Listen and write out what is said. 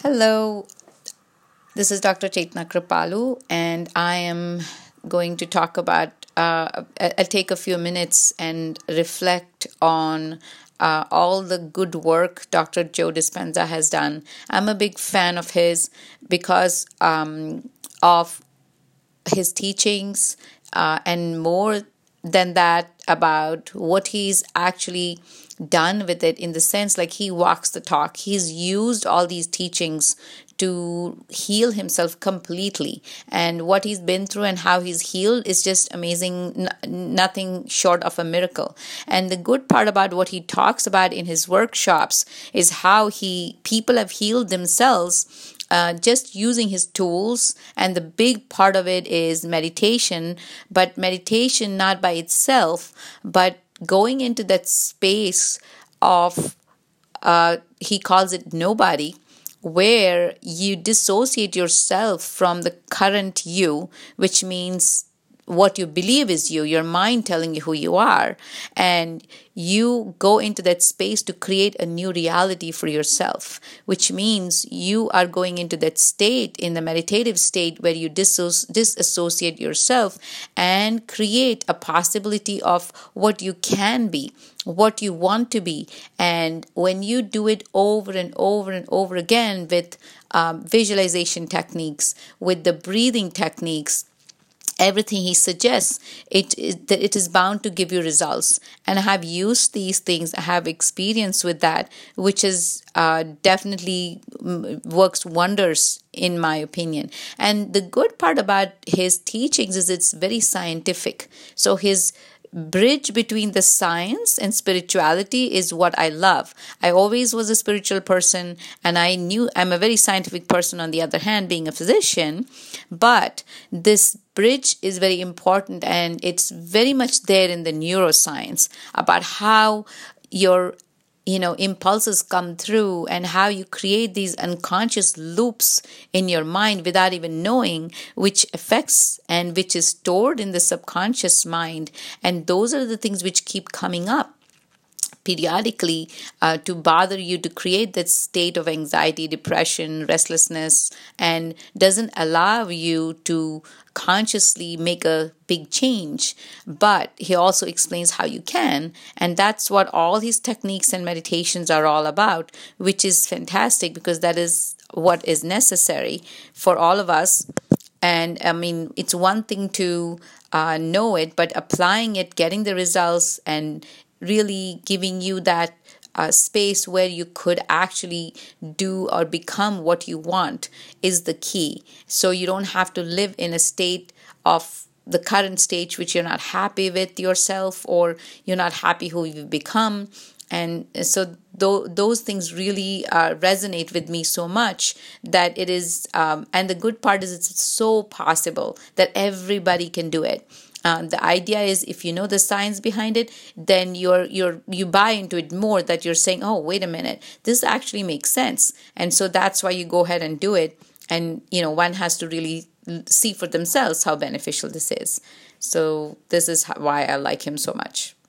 Hello, this is Dr. Chetna Kripalu, and I am going to talk about. I'll take a few minutes and reflect on all the good work Dr. Joe Dispenza has done. I'm a big fan of his because of his teachings, and more than that, about what he's actually done with it, in the sense like he walks the talk. He's used all these teachings to heal himself completely, and what he's been through and how he's healed is just amazing, nothing short of a miracle. And the good part about what he talks about in his workshops is how he people have healed themselves just using his tools. And the big part of it is meditation, but meditation not by itself, but going into that space of, he calls it nobody, where you dissociate yourself from the current you, which means what you believe is you, your mind telling you who you are, and you go into that space to create a new reality for yourself, which means you are going into that state, in the meditative state, where you disassociate yourself and create a possibility of what you can be, what you want to be. And when you do it over and over and over again with visualization techniques, with the breathing techniques, everything he suggests, it is bound to give you results. And I have used these things, I have experience with that, which is definitely works wonders in my opinion. And the good part about his teachings is it's very scientific. So his bridge between the science and spirituality is what I love. I always was a spiritual person, and I knew I'm a very scientific person on the other hand, being a physician. But this bridge is very important, and it's very much there in the neuroscience about how your impulses come through, and how you create these unconscious loops in your mind without even knowing, which affects and which is stored in the subconscious mind. And those are the things which keep coming up periodically to bother you, to create that state of anxiety, depression, restlessness, and doesn't allow you to consciously make a big change. But he also explains how you can, and that's what all his techniques and meditations are all about, which is fantastic, because that is what is necessary for all of us. And I mean, it's one thing to know it, but applying it, getting the results, and really giving you that space where you could actually do or become what you want is the key. So you don't have to live in a state of the current stage which you're not happy with yourself, or you're not happy who you've become. And so those things really resonate with me so much that it is, and the good part is it's so possible that everybody can do it. The idea is, if you know the science behind it, then you buy into it more, that you're saying, oh, wait a minute, this actually makes sense. And so that's why you go ahead and do it. And, one has to really see for themselves how beneficial this is. So this is why I like him so much.